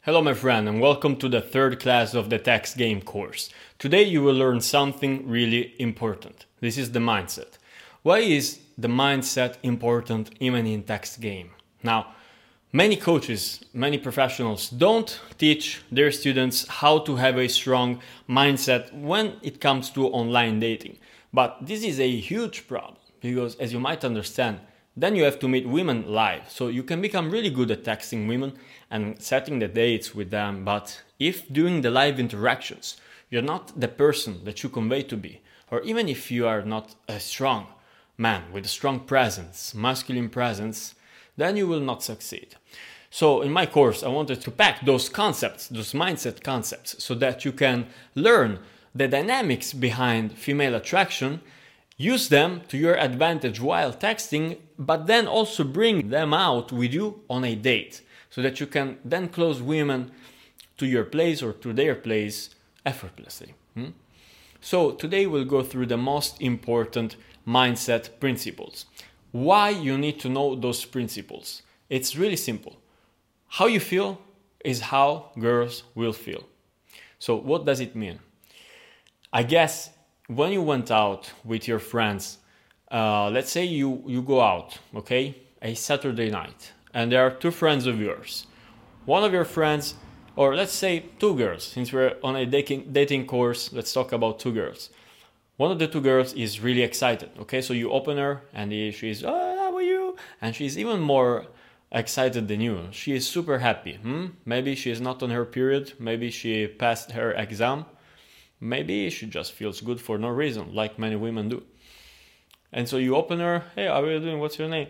Hello my friend and welcome to the third class of the text game course. Today you will learn something really important. This is the mindset. Why is the mindset important even in text game? Now, many coaches, many professionals don't teach their students how to have a strong mindset when it comes to online dating. But this is a huge problem because, as you might understand, then you have to meet women live. So you can become really good at texting women and setting the dates with them. But if during the live interactions, you're not the person that you convey to be, or even if you are not a strong man with a strong presence, masculine presence, then you will not succeed. So in my course, I wanted to pack those concepts, those mindset concepts, so that you can learn the dynamics behind female attraction, use them to your advantage while texting, but then also bring them out with you on a date so that you can then close women to your place or to their place effortlessly. So today we'll go through the most important mindset principles. Why you need to know those principles? It's really simple. How you feel is how girls will feel. So what does it mean? I guess when you went out with your friends, let's say you go out, okay, a Saturday night, and there are two friends of yours. One of your friends, or let's say two girls, since we're on a dating course, let's talk about two girls. One of the two girls is really excited, okay, so you open her and she's, oh, how are you? And she's even more excited than you. She is super happy. Maybe she is not on her period, maybe she passed her exam. Maybe she just feels good for no reason, like many women do. And so you open her, hey, how are you doing? What's your name?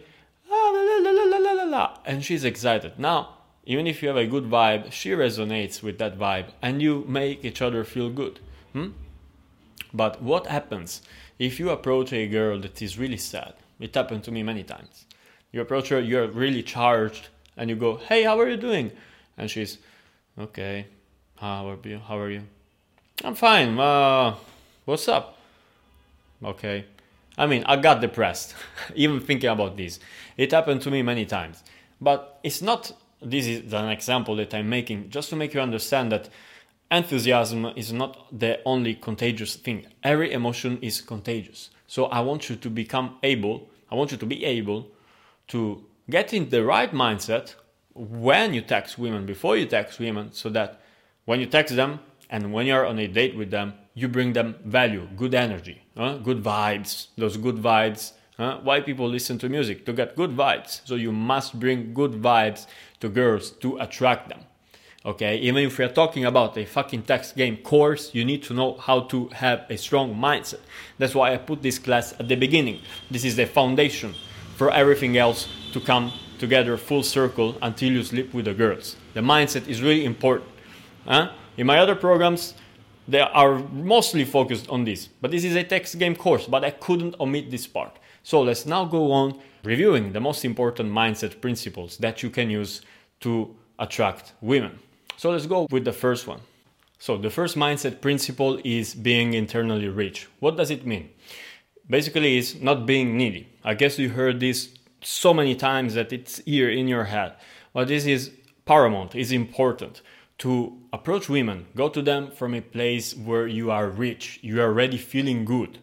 And she's excited. Now, even if you have a good vibe, she resonates with that vibe and you make each other feel good. But what happens if you approach a girl that is really sad? It happened to me many times. You approach her, you're really charged, and you go, hey, how are you doing? And she's, okay, how are you? I'm fine. What's up? Okay. I mean, I got depressed, even thinking about this. It happened to me many times. But it's not, this is an example that I'm making, just to make you understand that enthusiasm is not the only contagious thing. Every emotion is contagious. So I want you to be able to get in the right mindset when you text women, before you text women, so that when you text them, and when you're on a date with them, you bring them value, good energy, good vibes, those good vibes. Why people listen to music? To get good vibes. So you must bring good vibes to girls to attract them. Okay, even if we're talking about a fucking text game course, you need to know how to have a strong mindset. That's why I put this class at the beginning. This is the foundation for everything else to come together full circle until you sleep with the girls. The mindset is really important. In my other programs, they are mostly focused on this. But this is a text game course, but I couldn't omit this part. So let's now go on reviewing the most important mindset principles that you can use to attract women. So let's go with the first one. So the first mindset principle is being internally rich. What does it mean? Basically, it's not being needy. I guess you heard this so many times that it's here in your head. But this is paramount, it's important. To approach women, go to them from a place where you are rich, you are already feeling good.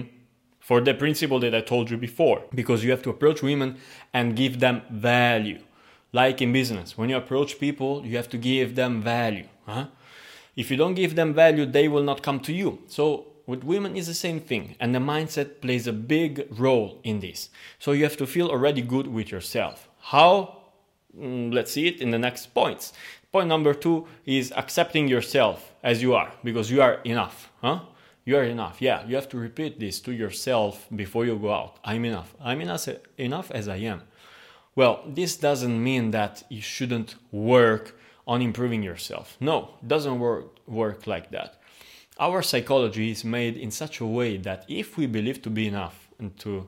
For the principle that I told you before, because you have to approach women and give them value. Like in business, when you approach people, you have to give them value. If you don't give them value, they will not come to you. So with women is the same thing, and the mindset plays a big role in this. So you have to feel already good with yourself. How? Let's see it in the next points. Point number 2 is accepting yourself as you are, because you are enough. You are enough. Yeah, you have to repeat this to yourself before you go out. I'm enough. I'm enough as I am. Well, this doesn't mean that you shouldn't work on improving yourself. No, it doesn't work like that. Our psychology is made in such a way that if we believe to be enough and to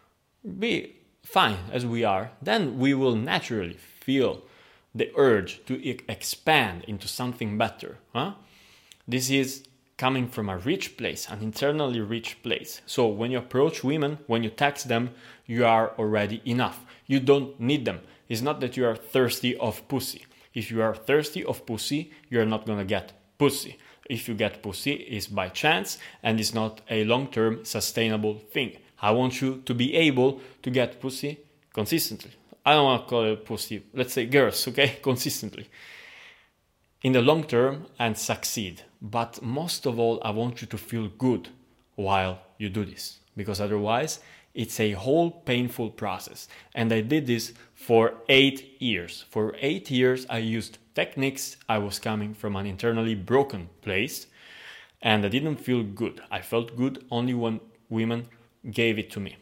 be fine as we are, then we will naturally feel the urge to expand into something better. This is coming from a rich place, an internally rich place. So when you approach women, when you text them, you are already enough. You don't need them. It's not that you are thirsty of pussy. If you are thirsty of pussy, you're not gonna get pussy. If you get pussy, it's by chance and it's not a long-term sustainable thing. I want you to be able to get pussy consistently. I don't want to call it pussy, let's say girls, okay? Consistently. In the long term and succeed. But most of all, I want you to feel good while you do this. Because otherwise, it's a whole painful process. And I did this for 8 years. For 8 years, I used techniques. I was coming from an internally broken place. And I didn't feel good. I felt good only when women gave it to me.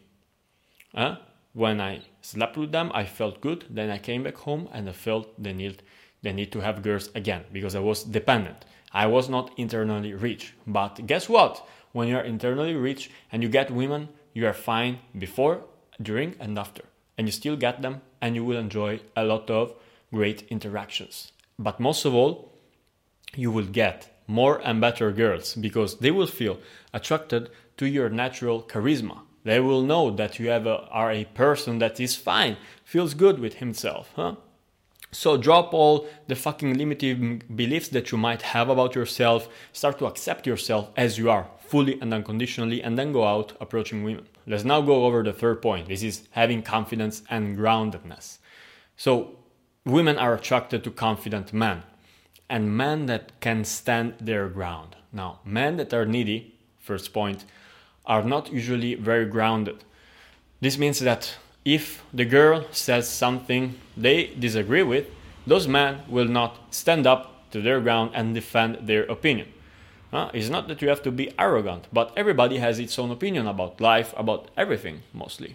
When I slept with them, I felt good. Then I came back home and I felt the need to have girls again because I was dependent. I was not internally rich. But guess what? When you are internally rich and you get women, you are fine before, during, and after. And you still get them and you will enjoy a lot of great interactions. But most of all, you will get more and better girls because they will feel attracted to your natural charisma. They will know that you are a person that is fine, feels good with himself. So drop all the fucking limiting beliefs that you might have about yourself. Start to accept yourself as you are, fully and unconditionally, and then go out approaching women. Let's now go over the third point. This is having confidence and groundedness. So women are attracted to confident men and men that can stand their ground. Now, men that are needy, first point, are not usually very grounded. This means that if the girl says something they disagree with, those men will not stand up to their ground and defend their opinion. It's not that you have to be arrogant, but everybody has its own opinion about life, about everything, mostly.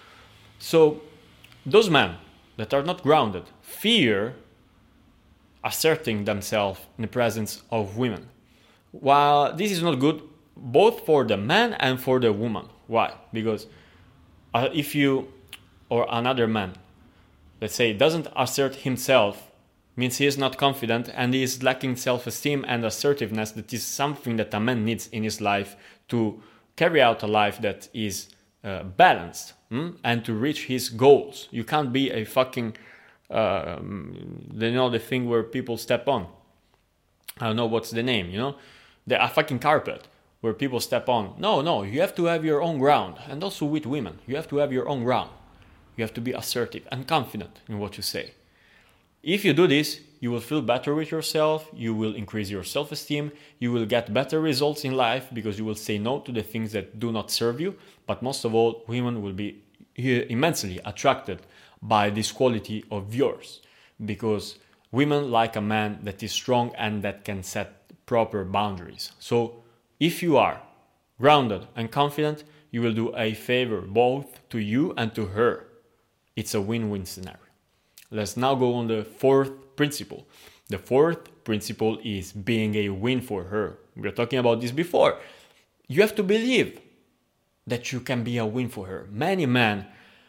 So those men that are not grounded fear asserting themselves in the presence of women. While this is not good, both for the man and for the woman. Why? Because if you or another man, let's say, doesn't assert himself, means he is not confident and he is lacking self-esteem and assertiveness. That is something that a man needs in his life to carry out a life that is balanced and to reach his goals. You can't be a fucking, the thing where people step on. I don't know what's the name, a fucking carpet where people step on. No, you have to have your own ground. And also with women, you have to have your own ground. You have to be assertive and confident in what you say. If you do this, you will feel better with yourself, you will increase your self-esteem, you will get better results in life because you will say no to the things that do not serve you. But most of all, women will be immensely attracted by this quality of yours because women like a man that is strong and that can set proper boundaries. So if you are grounded and confident, you will do a favor both to you and to her. It's a win-win scenario. Let's now go on the fourth principle. The fourth principle is being a win for her. We were talking about this before. You have to believe that you can be a win for her. Many men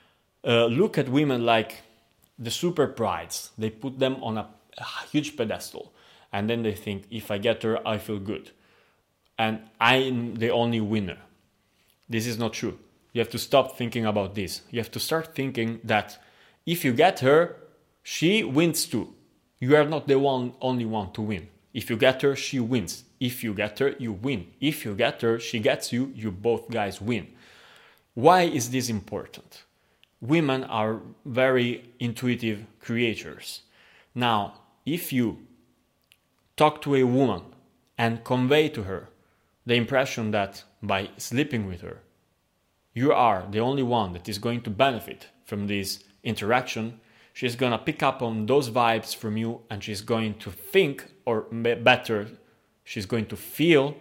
look at women like the super prides. They put them on a huge pedestal. And then they think, if I get her, I feel good. And I'm the only winner. This is not true. You have to stop thinking about this. You have to start thinking that if you get her, she wins too. You are not the only one to win. If you get her, she wins. If you get her, you win. If you get her, she gets you, you both guys win. Why is this important? Women are very intuitive creatures. Now, if you talk to a woman and convey to her the impression that by sleeping with her, you are the only one that is going to benefit from this interaction, she's going to pick up on those vibes from you and she's going to think, or better, she's going to feel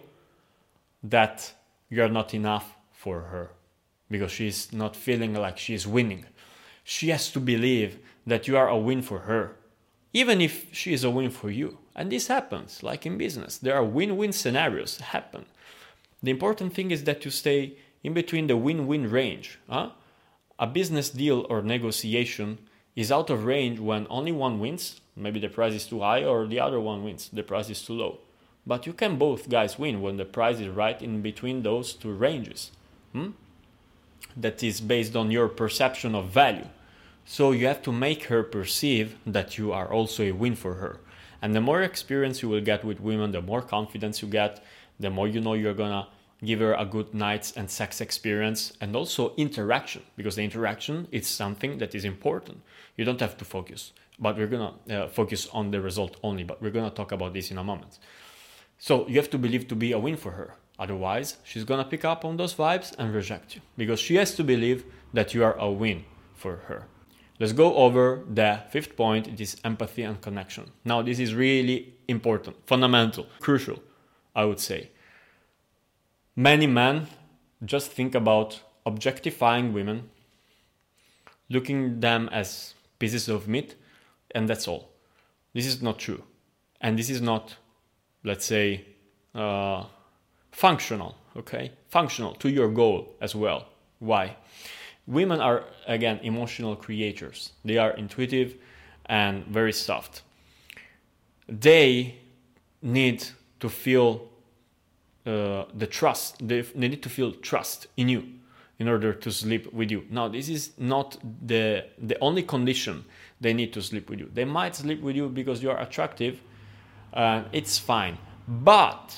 that you're not enough for her because she's not feeling like she's winning. She has to believe that you are a win for her, even if she is a win for you. And this happens, like in business. There are win-win scenarios happen. The important thing is that you stay in between the win-win range. A business deal or negotiation is out of range when only one wins. Maybe the price is too high, or the other one wins. The price is too low. But you can both guys win when the price is right in between those two ranges. That is based on your perception of value. So you have to make her perceive that you are also a win for her. And the more experience you will get with women, the more confidence you get, the more you know you're gonna give her a good night and sex experience, and also interaction, because the interaction is something that is important. You don't have to focus, but we're gonna focus on the result only, but we're gonna talk about this in a moment. So you have to believe to be a win for her. Otherwise, she's gonna pick up on those vibes and reject you, because she has to believe that you are a win for her. Let's go over the fifth point. It is empathy and connection. Now, this is really important, fundamental, crucial, I would say. Many men just think about objectifying women, looking them as pieces of meat, and that's all. This is not true. And this is not, let's say, functional, okay? Functional to your goal as well. Why? Women are, again, emotional creatures. They are intuitive and very soft. They need to feel the trust. They need to feel trust in you in order to sleep with you. Now, this is not the only condition they need to sleep with you. They might sleep with you because you are attractive. It's fine. But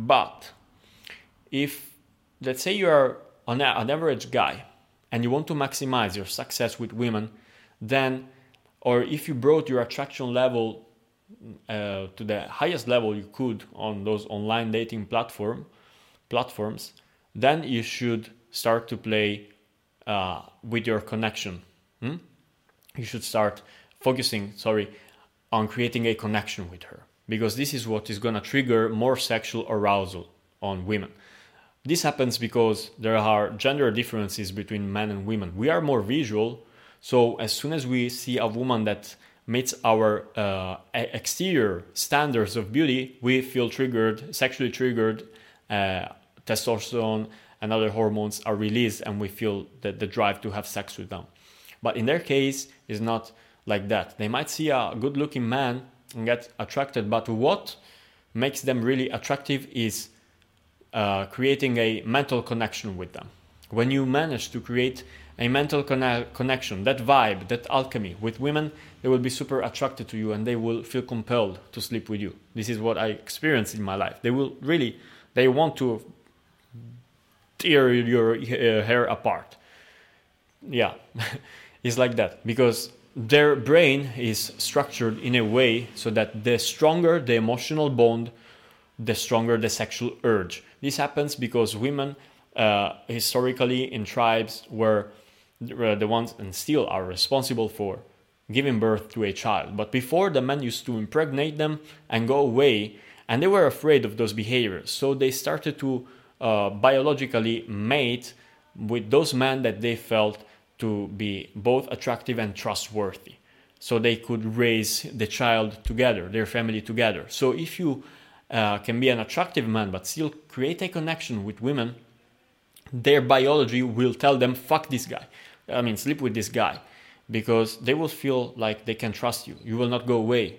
if, let's say, you are an average guy and you want to maximize your success with women, then, or if you brought your attraction level to the highest level you could on those online dating platforms, then you should start to play with your connection. You should start focusing, on creating a connection with her, because this is what is going to trigger more sexual arousal on women. This happens because there are gender differences between men and women. We are more visual, so as soon as we see a woman that meets our exterior standards of beauty, we feel triggered, sexually triggered. Testosterone and other hormones are released, and we feel the drive to have sex with them. But in their case, it's not like that. They might see a good-looking man and get attracted, but what makes them really attractive is creating a mental connection with them. When you manage to create a mental connection, that vibe, that alchemy with women, they will be super attracted to you and they will feel compelled to sleep with you. This is what I experienced in my life. They want to tear your hair apart. Yeah, it's like that, because their brain is structured in a way so that the stronger the emotional bond, the stronger the sexual urge. This happens because women historically in tribes were the ones and still are responsible for giving birth to a child. But before, the men used to impregnate them and go away, and they were afraid of those behaviors. So they started to biologically mate with those men that they felt to be both attractive and trustworthy, so they could raise the child together, their family together. So if you can be an attractive man but still create a connection with women, their biology will tell them, fuck this guy. Sleep with this guy, because they will feel like they can trust you. You will not go away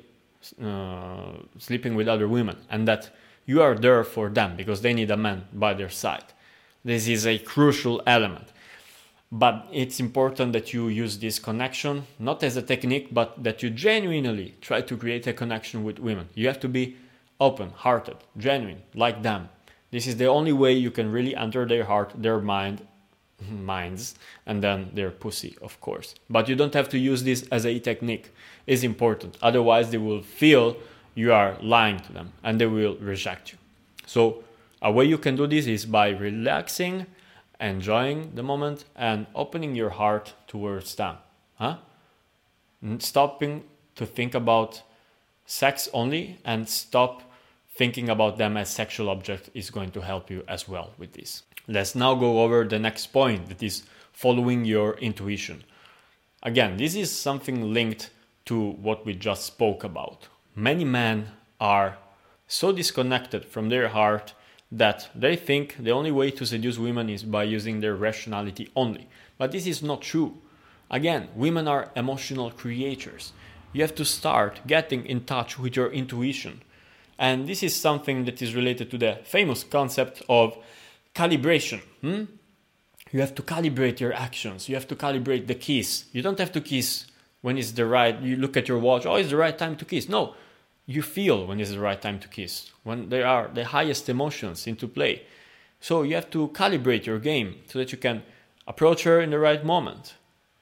sleeping with other women, and that you are there for them because they need a man by their side. This is a crucial element. But it's important that you use this connection, not as a technique, but that you genuinely try to create a connection with women. You have to be open-hearted, genuine, like them. This is the only way you can really enter their heart, their minds, and then their pussy, of course. But you don't have to use this as a technique. It's important. Otherwise, they will feel you are lying to them and they will reject you. So a way you can do this is by relaxing, enjoying the moment, and opening your heart towards them. Stopping to think about sex only and stop thinking about them as sexual object is going to help you as well with this. Let's now go over the next point, that is following your intuition. Again, this is something linked to what we just spoke about. Many men are so disconnected from their heart that they think the only way to seduce women is by using their rationality only. But this is not true. Again, women are emotional creatures. You have to start getting in touch with your intuition. And this is something that is related to the famous concept of calibration. you have to calibrate your actions. You have to calibrate the kiss. You don't have to kiss when it's the right, you look at your watch, oh, it's the right time to kiss. No, you feel when it's the right time to kiss, when there are the highest emotions into play. So you have to calibrate your game so that you can approach her in the right moment.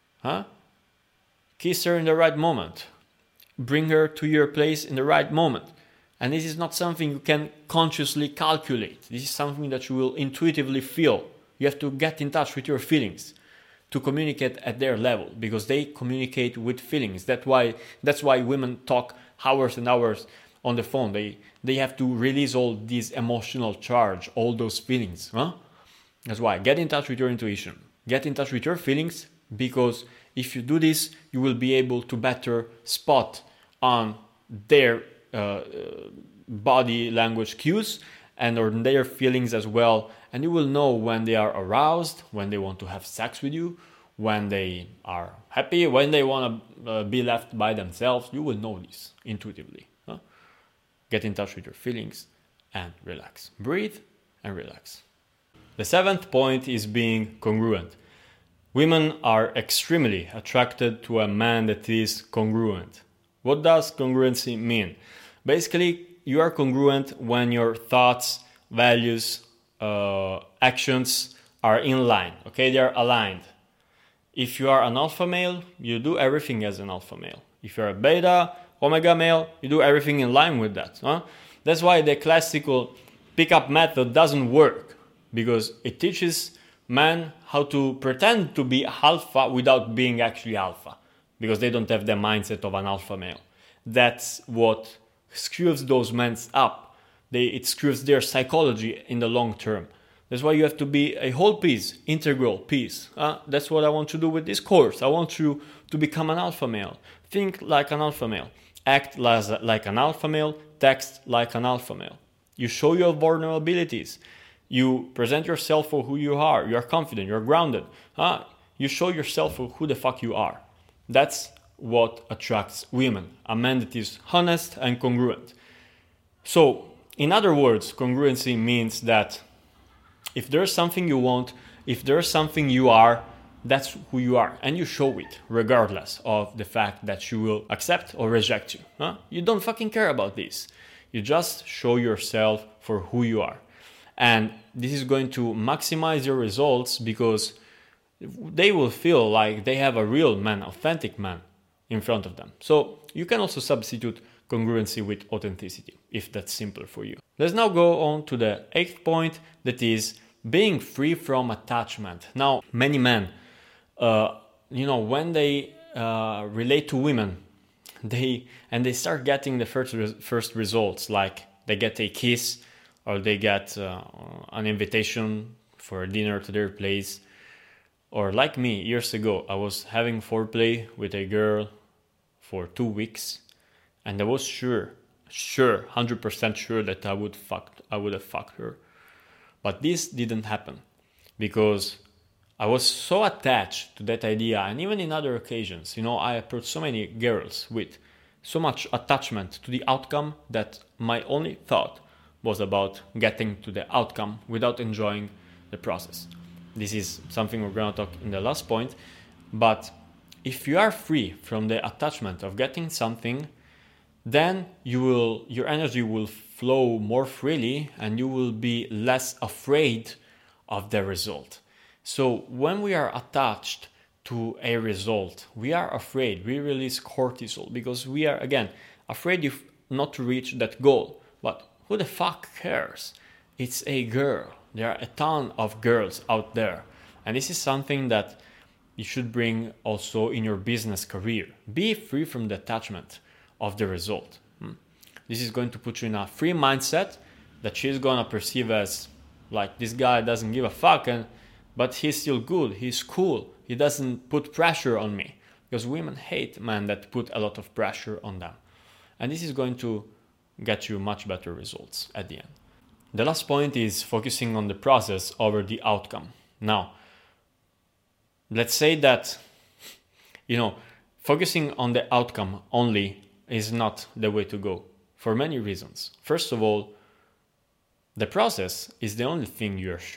Kiss her in the right moment. Bring her to your place in the right moment. And this is not something you can consciously calculate. This is something that you will intuitively feel. You have to get in touch with your feelings to communicate at their level, because they communicate with feelings. That's why women talk hours and hours on the phone. They have to release all this emotional charge, all those feelings. That's why. Get in touch with your intuition. Get in touch with your feelings, because if you do this, you will be able to better spot on their body language cues and on their feelings as well. And you will know when they are aroused, when they want to have sex with you, when they are happy, when they want to be left by themselves. You will know this intuitively. Get in touch with your feelings and relax. Breathe and relax. The 7th point is being congruent. Women are extremely attracted to a man that is congruent. What does congruency mean? Basically, you are congruent when your thoughts, values, actions are in line. Okay, they are aligned. If you are an alpha male, you do everything as an alpha male. If you're a beta, omega male, you do everything in line with that. That's why the classical pickup method doesn't work, because it teaches men how to pretend to be alpha without being actually alpha, because they don't have the mindset of an alpha male. That's what screws those men up. It screws their psychology in the long term. That's why you have to be a whole piece, integral piece. That's what I want to do with this course. I want you to become an alpha male. Think like an alpha male. Act like an alpha male. Text like an alpha male. You show your vulnerabilities. You present yourself for who you are. You are confident. You're grounded. You show yourself for who the fuck you are. That's what attracts women. A man that is honest and congruent. So, in other words, congruency means that if there's something you want, if there's something you are, that's who you are. And you show it, regardless of the fact that you will accept or reject you. You don't fucking care about this. You just show yourself for who you are. And this is going to maximize your results, because they will feel like they have a real man, authentic man in front of them. So you can also substitute congruency with authenticity, if that's simpler for you. Let's now go on to the 8th point, that is being free from attachment. Now, many men, when they relate to women, they start getting the first results, like they get a kiss, or they get an invitation for a dinner to their place. Or like me, years ago, I was having foreplay with a girl for 2 weeks, and I was sure, 100% sure that I would have fucked her. But this didn't happen, because I was so attached to that idea. And even in other occasions, I approached so many girls with so much attachment to the outcome that my only thought was about getting to the outcome without enjoying the process. This is something we're going to talk in the last point. But if you are free from the attachment of getting something, then your energy will flow more freely, and you will be less afraid of the result. So when we are attached to a result, we are afraid. We release cortisol, because we are, again, afraid not to reach that goal. But who the fuck cares? It's a girl. There are a ton of girls out there. And this is something that you should bring also in your business career. Be free from the attachment of the result. This is going to put you in a free mindset that she's going to perceive as like, this guy doesn't give a fuck, but he's still good, he's cool, he doesn't put pressure on me. Because women hate men that put a lot of pressure on them. And this is going to get you much better results at the end. The last point is focusing on the process over the outcome. Now, let's say that, focusing on the outcome only is not the way to go, for many reasons. First of all, the process is the only thing you're sure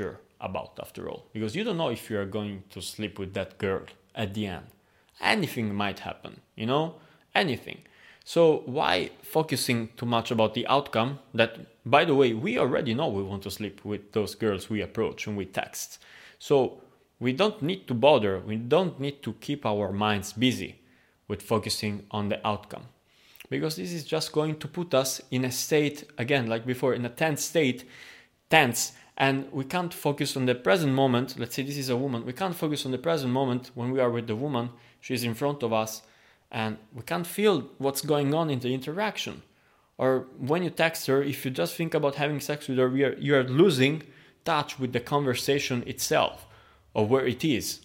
about after all, because you don't know if you are going to sleep with that girl at the end. Anything might happen, anything. So why focusing too much about the outcome that, by the way, we already know we want to sleep with those girls we approach and we text. So we don't need to bother, we don't need to keep our minds busy with focusing on the outcome, because this is just going to put us in a state, again, like before, in a tense, and we can't focus on the present moment. Let's say this is a woman. We can't focus on the present moment when we are with the woman. She's in front of us, and we can't feel what's going on in the interaction. Or when you text her, if you just think about having sex with her, you are losing touch with the conversation itself, or where it is.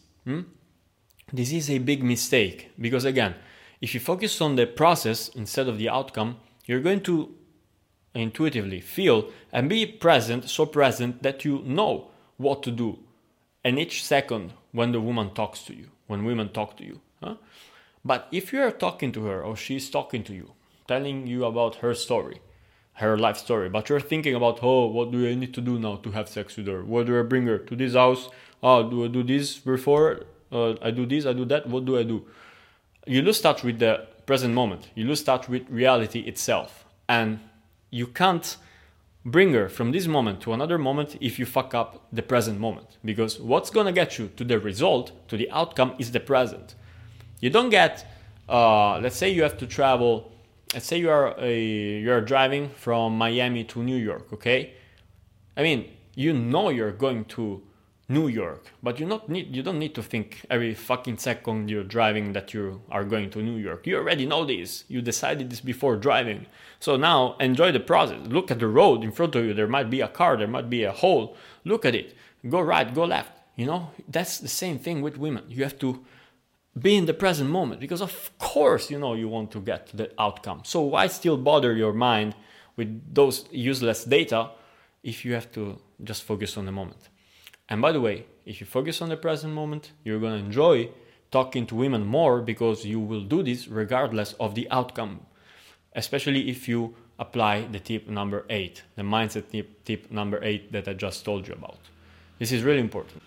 This is a big mistake, because again, if you focus on the process instead of the outcome, you're going to intuitively feel and be present, so present that you know what to do. And each second when the woman talks to you, when women talk to you. But if you are talking to her or she's talking to you, telling you about her story, her life story, but you're thinking about, what do I need to do now to have sex with her? What do I bring her to this house? Do I do this before? I do this, I do that. What do I do? You lose touch with the present moment. You lose touch with reality itself. And you can't bring her from this moment to another moment if you fuck up the present moment. Because what's going to get you to the result, to the outcome, is the present. You don't get, let's say you have to travel, let's say you're driving from Miami to New York, okay? I mean, you're going to New York, but you don't need to think every fucking second you're driving that you are going to New York. You already know this. You decided this before driving. So now enjoy the process. Look at the road in front of you. There might be a car, there might be a hole. Look at it. Go right, go left. That's the same thing with women. You have to be in the present moment, because of course you want to get the outcome. So why still bother your mind with those useless data if you have to just focus on the moment? And by the way, if you focus on the present moment, you're going to enjoy talking to women more, because you will do this regardless of the outcome, especially if you apply the tip number 8, the mindset tip number 8 that I just told you about. This is really important.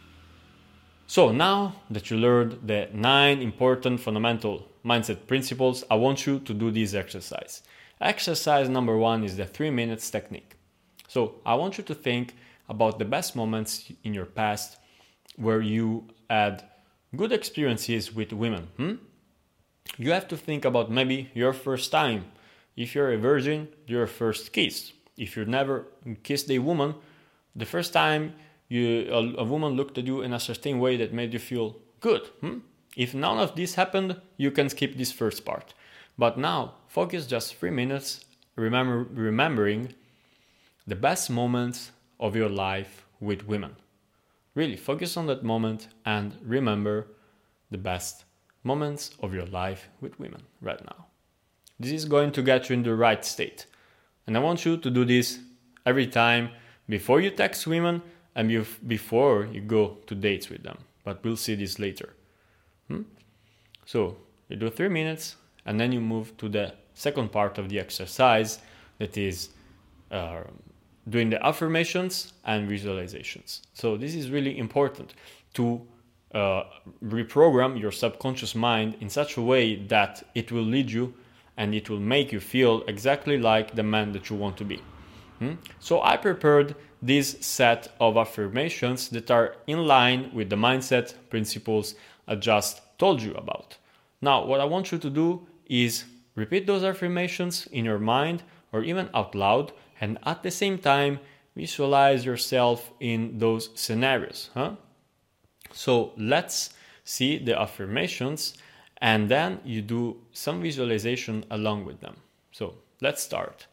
So now that you learned the 9 important fundamental mindset principles, I want you to do this exercise. Exercise number 1 is the 3 minutes technique. So I want you to think about the best moments in your past where you had good experiences with women. You have to think about maybe your first time. If you're a virgin, your first kiss. If you never kissed a woman, the first time a woman looked at you in a certain way that made you feel good. If none of this happened, you can skip this first part. But now, focus just 3 minutes remembering the best moments of your life with women. Really focus on that moment and remember the best moments of your life with women right now. This is going to get you in the right state. And I want you to do this every time before you text women and before you go to dates with them. But we'll see this later. So you do 3 minutes and then you move to the second part of the exercise, that is doing the affirmations and visualizations. So this is really important to reprogram your subconscious mind in such a way that it will lead you and it will make you feel exactly like the man that you want to be. So I prepared this set of affirmations that are in line with the mindset principles I just told you about. Now, what I want you to do is repeat those affirmations in your mind or even out loud, and at the same time, visualize yourself in those scenarios. So let's see the affirmations, and then you do some visualization along with them. So let's start.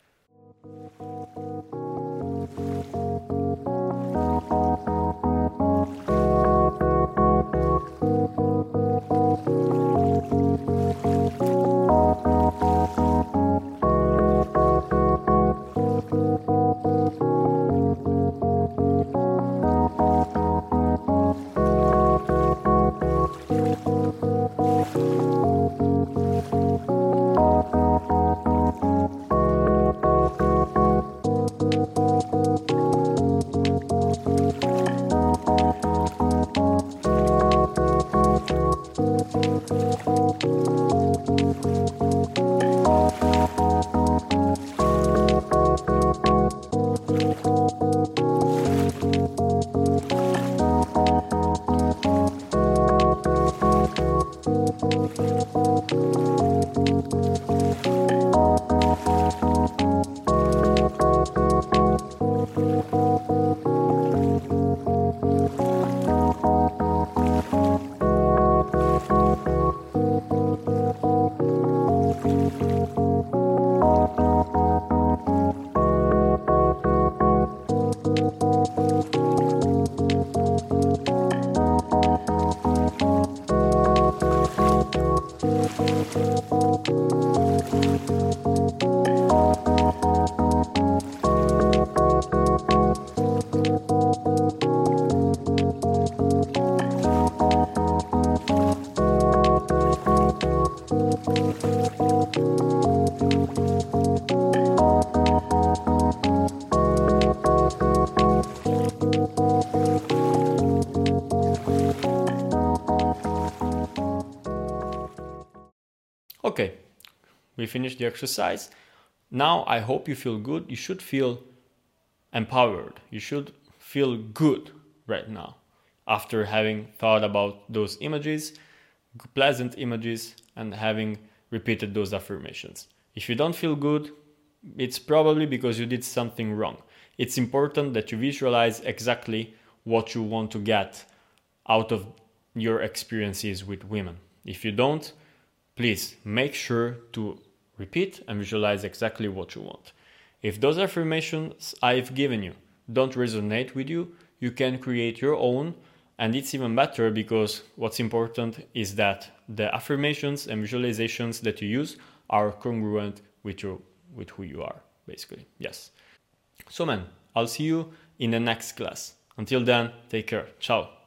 Okay, we finished the exercise. Now I hope you feel good. You should feel empowered. You should feel good right now after having thought about those images, pleasant images, and having repeated those affirmations. If you don't feel good, it's probably because you did something wrong. It's important that you visualize exactly what you want to get out of your experiences with women. If you don't, please make sure to repeat and visualize exactly what you want. If those affirmations I've given you don't resonate with you, you can create your own, and it's even better because what's important is that the affirmations and visualizations that you use are congruent with who you are, basically. Yes. So man, I'll see you in the next class. Until then, take care. Ciao.